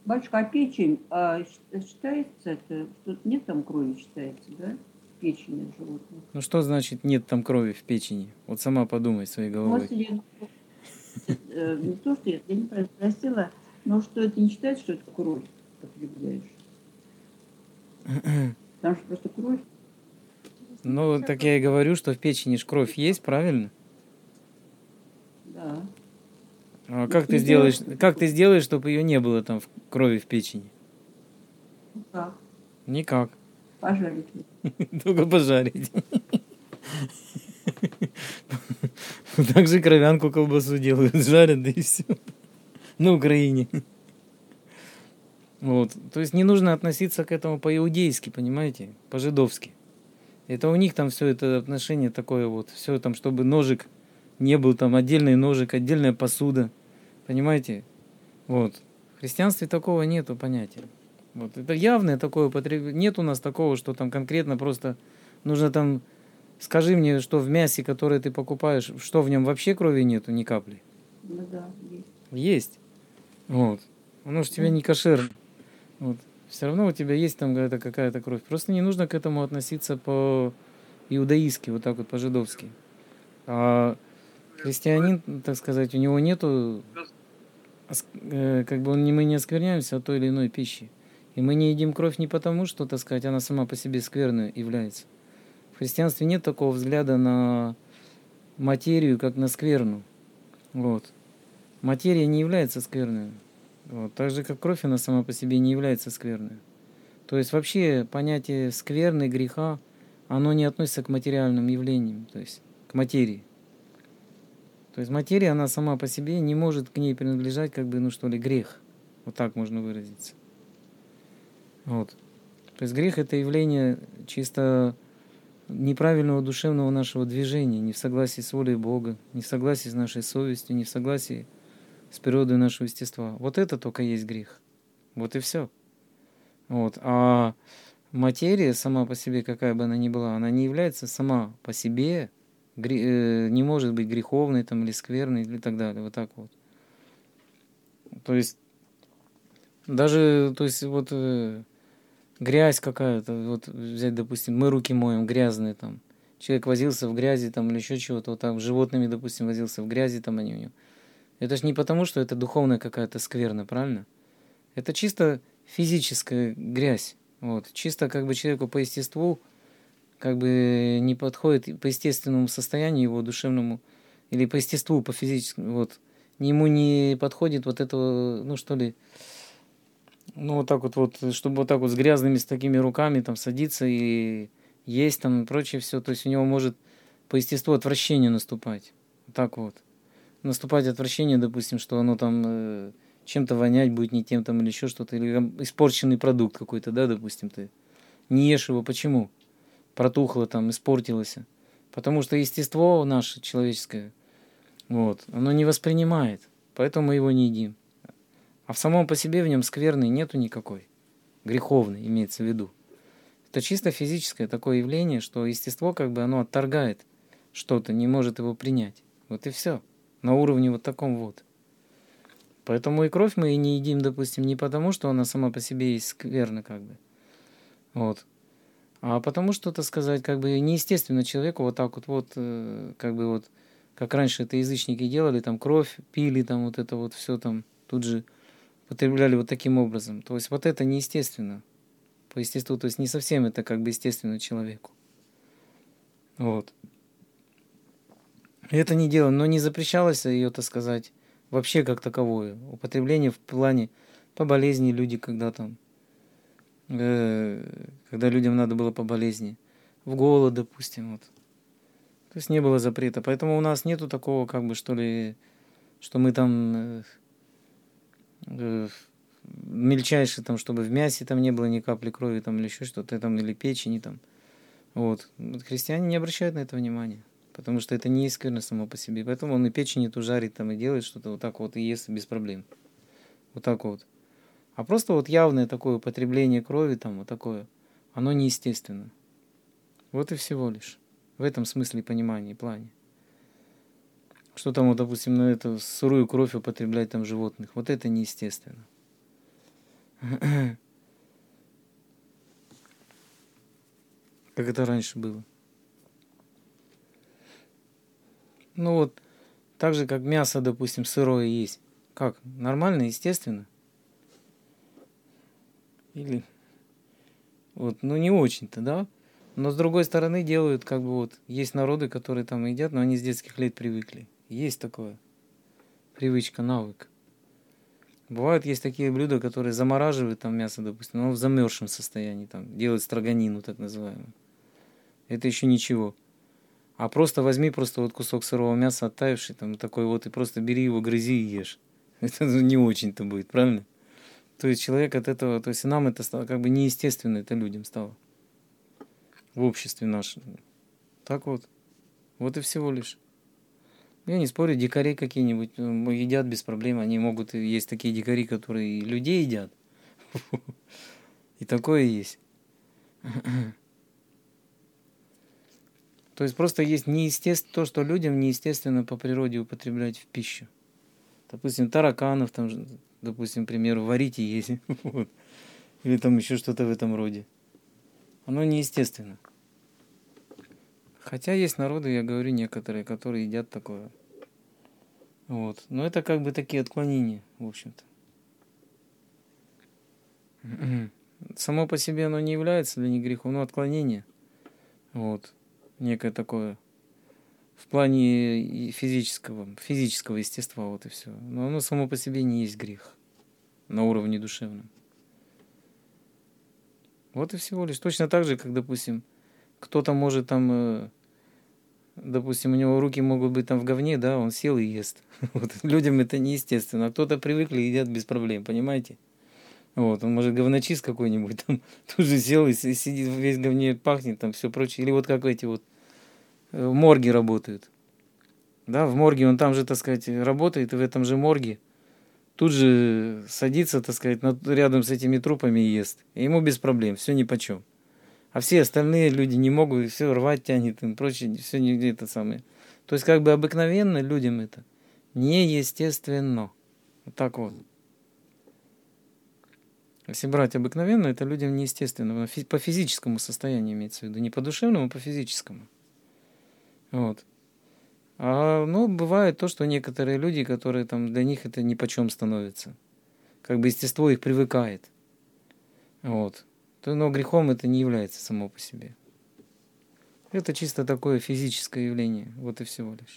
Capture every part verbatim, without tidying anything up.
Батюшка, а печень, а, щ- считается это, что нет там крови, считается, да? В печени животных. Ну что значит нет там крови в печени? Вот сама подумай своей Ну, головой. если я, э, не то, что я, я неправильно спросила, но что это не считается, что это кровь потребляешь? Там же просто кровь. Ну, так я и говорю, что в печени ж кровь есть, правильно? Да. А Ну, как так ты нельзя. сделаешь, как ты сделаешь, чтобы ее не было там в крови в печени? Ну как? Никак. Пожарить. Только пожарить. Так же кровянку колбасу делают, жарят, да и все. На Украине. Вот. То есть не нужно относиться к этому по-иудейски, понимаете? По-жидовски. Это у них там все это отношение такое вот. Все там, чтобы ножик не был, там отдельный ножик, отдельная посуда. Понимаете? Вот. В христианстве такого нету понятия. Вот. Это явное такое употребление. Нет у нас такого, что там конкретно просто нужно там... Скажи мне, что в мясе, которое ты покупаешь, что в нем вообще крови нету, ни капли? Ну да, есть. Есть. Вот. Оно же тебе Да. не кошерно. Вот. Все равно у тебя есть там какая-то, какая-то кровь. Просто не нужно к этому относиться по-иудаистски, вот так вот по-жидовски. А христианин, так сказать, у него нету, э, как бы он, не- мы не оскверняемся от той или иной пищи. И мы не едим кровь не потому, что, так сказать, она сама по себе скверной является. В христианстве нет такого взгляда на материю, как на скверну. Вот. Материя не является скверной. Вот. Так же, как кровь, она сама по себе не является скверной. То есть вообще понятие скверны, греха, оно не относится к материальным явлениям, то есть к материи. То есть материя, она сама по себе не может к ней принадлежать, как бы, ну что ли, грех. Вот так можно выразиться. Вот. То есть грех – это явление чисто неправильного душевного нашего движения, не в согласии с волей Бога, не в согласии с нашей совестью, не в согласии с природой нашего естества. Вот это только есть грех. Вот и все. Вот. А материя сама по себе, какая бы она ни была, она не является сама по себе, гре- э, не может быть греховной там, или скверной или так далее. Вот так вот. То есть даже, то есть вот э, грязь какая-то, вот взять, допустим, мы руки моем, грязные там. Человек возился в грязи там или еще чего-то, вот так, с животными, допустим, возился в грязи там они у него. Это же не потому, что это духовная какая-то скверна, правильно? Это чисто физическая грязь. Вот. Чисто как бы человеку по естеству как бы не подходит по естественному состоянию его душевному или по естеству, по физическому, вот. Ему не подходит вот этого, ну что ли, ну вот так вот, вот, чтобы вот так вот с грязными, с такими руками там садиться и есть там и прочее все. То есть у него может по естеству отвращение наступать. Вот так вот. Наступать отвращение, допустим, что оно там э, чем-то вонять будет не тем там или еще что-то, или там испорченный продукт какой-то, да, допустим, ты не ешь его. Почему? Протухло там, испортилось. Потому что естество наше человеческое, вот, оно не воспринимает, поэтому мы его не едим. А в самом по себе в нем скверны нету никакой, греховной имеется в виду. Это чисто физическое такое явление, что естество как бы оно отторгает что-то, не может его принять. Вот и все. На уровне вот таком вот. Поэтому и кровь мы и не едим, допустим, не потому, что она сама по себе есть скверна, как бы. Вот. А потому что, так сказать, как бы неестественно человеку вот так вот, вот, э, как бы вот, как раньше это язычники делали, там кровь пили, там вот это вот все там тут же потребляли вот таким образом. То есть вот это неестественно по естеству, то есть не совсем это как бы естественно человеку. Вот. И это не дело, но не запрещалось ее, так сказать, вообще как таковое. Употребление в плане по болезни люди, когда там, э, когда людям надо было по болезни, в голод, допустим, вот. То есть не было запрета. Поэтому у нас нету такого, как бы, что ли, что мы там э, э, мельчайшие, там, чтобы в мясе там не было ни капли крови, там, или еще что-то, там, или печени, там. Вот. Вот христиане не обращают на это внимания, потому что это не искренно само по себе. Поэтому он и печень эту жарит, там, и делает что-то вот так вот, и ест без проблем. Вот так вот. А просто вот явное такое употребление крови, там, вот такое, оно неестественно. Вот и всего лишь. В этом смысле понимания и плане. Что там, вот, допустим, на эту сырую кровь употреблять там животных. Вот это неестественно. Как это раньше было. Ну вот, так же, как мясо, допустим, сырое есть. Как? Нормально, естественно? Или вот, ну не очень-то, да? Но с другой стороны делают, как бы вот, есть народы, которые там едят, но они с детских лет привыкли. Есть такое. Привычка, навык. Бывают, есть такие блюда, которые замораживают там мясо, допустим, но в замерзшем состоянии, там, делают строганину, так называемую. Это еще ничего. А просто возьми просто вот кусок сырого мяса, оттаивший, там, такой вот, и просто бери его, грызи и ешь. Это не очень-то будет, правильно? То есть человек от этого, то есть нам это стало как бы неестественно, это людям стало. В обществе нашем. Так вот. Вот и всего лишь. Я не спорю, дикари какие-нибудь едят без проблем. Они могут, есть такие дикари, которые и людей едят. И такое есть. То есть просто есть неестественно, то, что людям неестественно по природе употреблять в пищу. Допустим, тараканов, там, допустим, к примеру, варить и есть. Вот. Или там еще что-то в этом роде. Оно неестественно. Хотя есть народы, я говорю, некоторые, которые едят такое. Вот. Но это как бы такие отклонения, в общем-то. Само по себе оно не является для них грехом, но отклонение. Вот. Некое такое. В плане физического, физического естества, вот и все. Но оно само по себе не есть грех на уровне душевном. Вот и всего лишь. Точно так же, как, допустим, кто-то может там, допустим, у него руки могут быть там в говне, да, он сел и ест. Вот. Людям это неестественно. А кто-то привыкли и едят без проблем, понимаете? Вот, он может говночист какой-нибудь там тут же сел и сидит, весь говне пахнет, там все прочее. Или вот как эти вот в морге работают. Да, в морге он там же, так сказать, работает, и в этом же морге тут же садится, так сказать, над, рядом с этими трупами и ест. И ему без проблем, все нипочем. А все остальные люди не могут, все рвать тянет и прочее, все не это самое. То есть как бы обыкновенно людям это неестественно. Вот так вот. Если брать обыкновенно, это людям неестественно. По физическому состоянию имеется в виду. Не по душевному, а по физическому. Вот. А, ну, бывает то, что некоторые люди, которые там, для них это нипочем становится. Как бы естество их привыкает. Вот. Но грехом это не является само по себе. Это чисто такое физическое явление. Вот и всего лишь.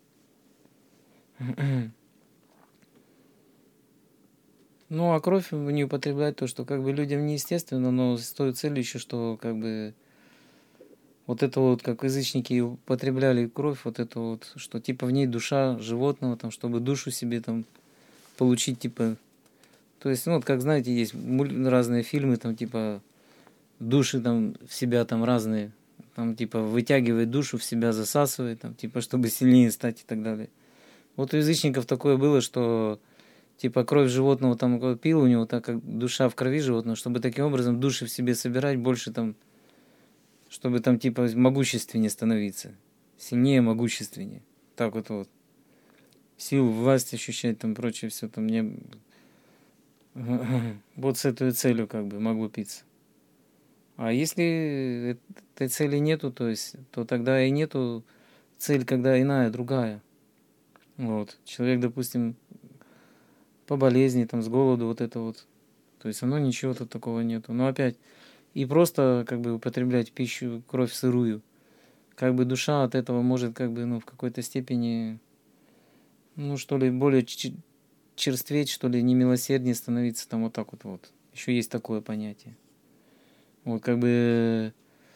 Ну, а кровь не употреблять то, что как бы людям неестественно, но с той целью еще, что как бы вот это вот, как язычники употребляли кровь, вот это вот, что типа в ней душа животного, там, чтобы душу себе там получить, типа, то есть, ну, вот как знаете, есть разные фильмы, там, типа, души там в себя там разные, там, типа, вытягивает душу, в себя засасывает, там, типа, чтобы сильнее стать и так далее. Вот у язычников такое было, что типа кровь животного там пил, у него так как душа в крови животного, чтобы таким образом души в себе собирать больше там, чтобы там типа могущественнее становиться, сильнее, могущественнее. Так вот вот. Силу, власть ощущать, там прочее все там не... Вот с этой целью как бы могло питься. А если этой цели нету, то есть, то тогда и нету цель, когда иная, другая. Вот. Человек, допустим, по болезни, там, с голоду, вот это вот. То есть оно ничего тут такого нету. Но опять, и просто как бы употреблять пищу, кровь сырую. Как бы душа от этого может как бы, ну, в какой-то степени, ну, что ли, более черстветь, что ли, немилосерднее становиться, там вот так вот вот. Еще есть такое понятие. Вот как бы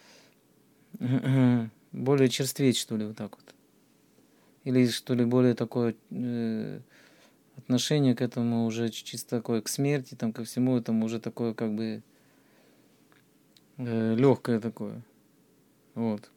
более черстветь, что ли, вот так вот. Или что ли, более такое э, отношение к этому уже чисто такое, к смерти, там, ко всему этому уже такое как бы э, легкое такое. Вот.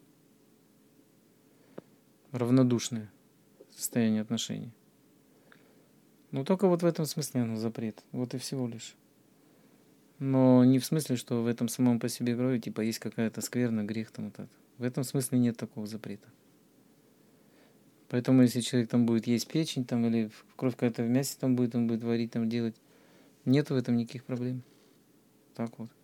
Равнодушное состояние отношений. Но только вот в этом смысле оно запрет. Вот и всего лишь. Но не в смысле, что в этом самом по себе крови, типа, есть какая-то скверна, грех там вот это. В этом смысле нет такого запрета. Поэтому, если человек там будет есть печень, там, или кровь какая-то в мясе там будет, он будет варить, там, делать, нет в этом никаких проблем. Так вот.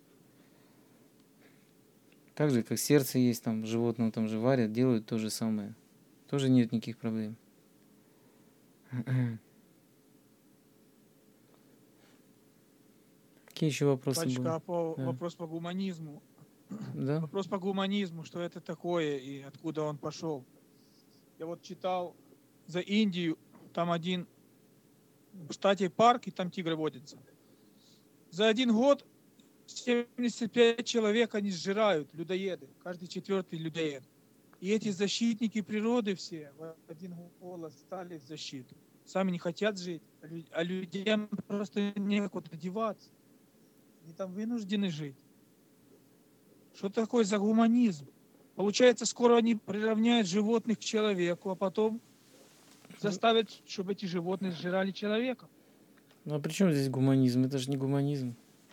Так же, как сердце есть, там животного там же варят, делают то же самое. Тоже нет никаких проблем. Какие еще вопросы Батюшка, были? а по, Да. вопрос по гуманизму. Да? Вопрос по гуманизму, что это такое и откуда он пошел. Я вот читал за Индию, там один в штате парк, и там тигры водятся. За один год семьдесят пять человек они сжирают, людоеды, каждый четвертый людоед. И эти защитники природы все в один голос стали в защиту. Сами не хотят жить, а людям просто некуда деваться. Они там вынуждены жить. Что такое за гуманизм? Получается, скоро они приравняют животных к человеку, а потом заставят, чтобы эти животные сжирали человека. Ну а при чем здесь гуманизм? Это же не гуманизм.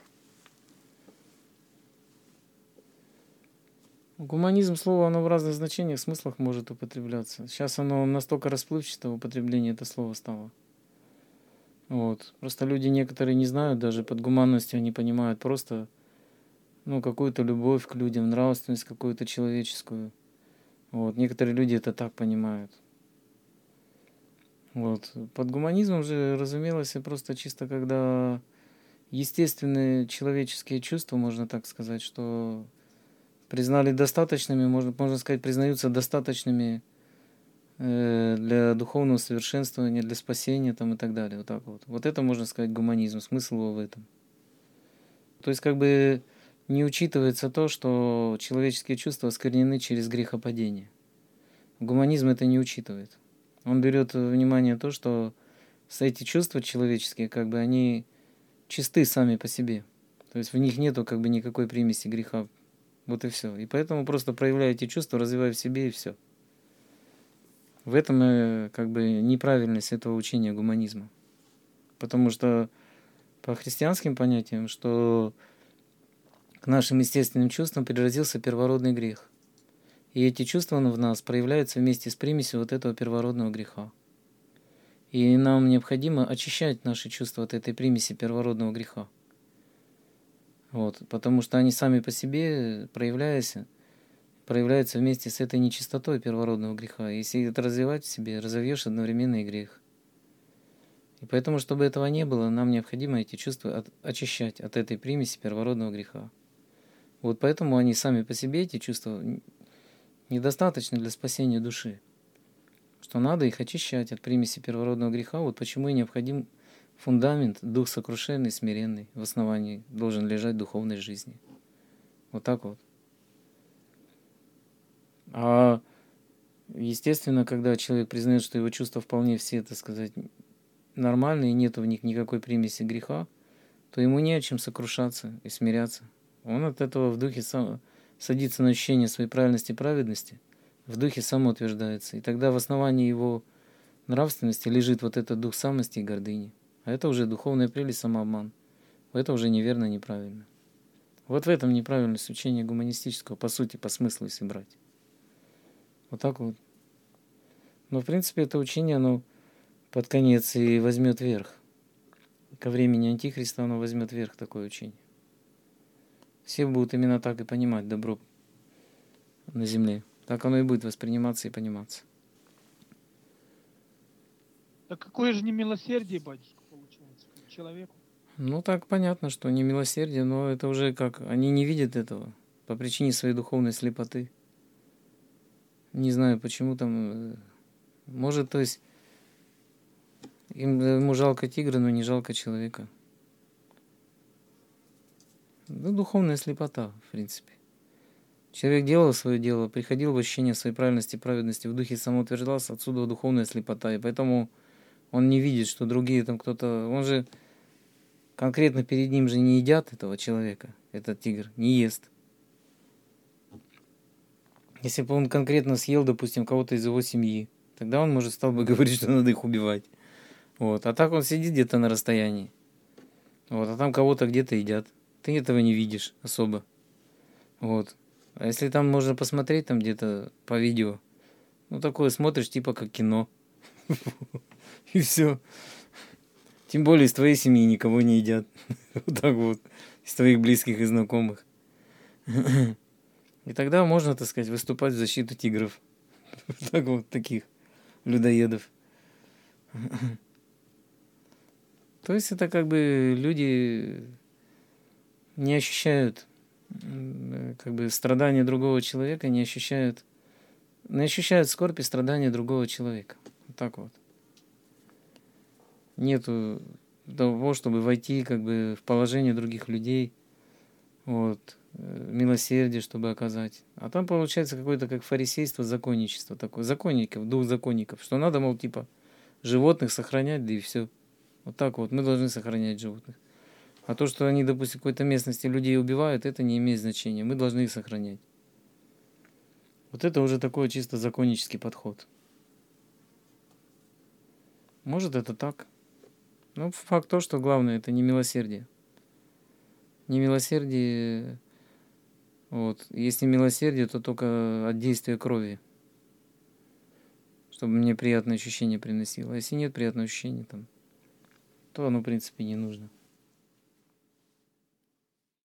Гуманизм слово, оно в разных значениях, смыслах может употребляться. Сейчас оно настолько расплывчато, употребление это слово стало. Вот. Просто люди некоторые не знают, даже под гуманностью они понимают просто ну, какую-то любовь к людям, нравственность какую-то человеческую. Вот. Некоторые люди это так понимают. Вот. Под гуманизмом же разумелось просто чисто когда естественные человеческие чувства, можно так сказать, что признали достаточными, можно, можно сказать, признаются достаточными э, для духовного совершенствования, для спасения там, и так далее. Вот так вот. Вот это можно сказать гуманизм, смысл его в этом. То есть как бы не учитывается то, что человеческие чувства осквернены через грехопадение. Гуманизм это не учитывает. Он берет во внимание то, что эти чувства человеческие, как бы они чисты сами по себе. То есть в них нету как бы никакой примеси греха. Вот и все. И поэтому просто проявляя эти чувства, развивая в себе, и все. В этом э, как бы неправильность этого учения гуманизма. Потому что по христианским понятиям, что к нашим естественным чувствам природился первородный грех. И эти чувства в нас проявляются вместе с примесью вот этого первородного греха. И нам необходимо очищать наши чувства от этой примеси первородного греха. Вот, потому что они сами по себе, проявляясь, проявляются вместе с этой нечистотой первородного греха. Если это развивать в себе, разовьешь одновременно и грех. И поэтому, чтобы этого не было, нам необходимо эти чувства от, очищать от этой примеси первородного греха. Вот поэтому они сами по себе, эти чувства, недостаточны для спасения души. Что надо их очищать от примеси первородного греха. Вот почему и необходим фундамент, дух сокрушенный, смиренный, в основании должен лежать духовной жизни. Вот так вот. А естественно, когда человек признает, что его чувства вполне все, так сказать, нормальные, нет в них никакой примеси греха, то ему не о чем сокрушаться и смиряться. Он от этого в духе сам садится на ощущение своей правильности и праведности, в духе самоутверждается. И тогда в основании его нравственности лежит вот этот дух самости и гордыни. А это уже духовная прелесть, самообман. Это уже неверно, неправильно. Вот в этом неправильность учения гуманистического, по сути, по смыслу, если брать. Вот так вот. Но, в принципе, это учение, оно под конец и возьмет верх. Ко времени Антихриста оно возьмет верх, такое учение. Все будут именно так и понимать добро на земле. Так оно и будет восприниматься и пониматься. Так какое же не милосердие, батюшка, получается, к человеку? Ну, так понятно, что не милосердие, но это уже как... Они не видят этого по причине своей духовной слепоты. Не знаю, почему там... Может, то есть... Им, ему жалко тигра, но не жалко человека. Ну, духовная слепота, в принципе. Человек делал свое дело, приходил в ощущение своей правильности и праведности, в духе самоутверждался, отсюда духовная слепота. И поэтому он не видит, что другие там кто-то... Он же конкретно перед ним же не едят этого человека, этот тигр, не ест. Если бы он конкретно съел, допустим, кого-то из его семьи, тогда он, может, стал бы говорить, что надо их убивать. Вот. А так он сидит где-то на расстоянии. Вот. А там кого-то где-то едят. Ты этого не видишь особо. Вот. А если там можно посмотреть там где-то по видео, ну такое смотришь типа как кино. И все. Тем более из твоей семьи никого не едят. Вот так вот. из твоих близких и знакомых. И тогда можно, так сказать, выступать в защиту тигров. Так вот, таких людоедов. То есть это как бы люди не ощущают как бы страдания другого человека, не ощущают, не ощущают скорбь и страдания другого человека. Вот так вот. Нету того, чтобы войти как бы в положение других людей, вот, милосердие, чтобы оказать. А там получается какое-то как фарисейство, законничество такое, законников, дух законников, что надо, мол, типа, животных сохранять, да и все. Вот так вот, мы должны сохранять животных. А то, что они, допустим, в какой-то местности людей убивают, это не имеет значения. Мы должны их сохранять. Вот это уже такой чисто законнический подход. Может, это так. Но факт то, что главное, это не милосердие. Не милосердие, вот. Если милосердие, то только от действия крови. Чтобы мне приятное ощущение приносило. А если нет приятного ощущения, там, то оно, в принципе, не нужно.